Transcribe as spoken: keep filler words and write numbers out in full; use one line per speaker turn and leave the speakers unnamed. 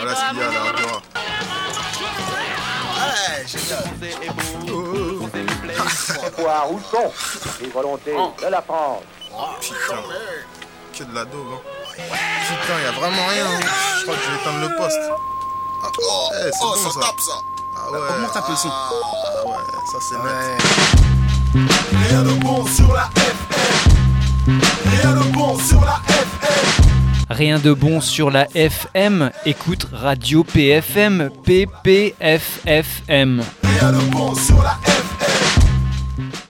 Voilà ce qu'il y a là, Ardora. Ouais, génial. Oh,
C'est quoi, où sont les volontés de la France?
oh, putain. Que de la daube, hein. Putain, y a vraiment rien. Hein. Je crois que je vais éteindre le poste. Ah, oh, hey, c'est
oh
bon,
ça,
ça
tape ça.
Ah ouais.
Augmente un peu le son.
Ah ouais, ça c'est net.
Rien de bon sur la F M. Rien de bon sur la F M.
Rien de bon sur la F M, écoute Radio P F M, P P F F M.
Rien de bon sur la F M.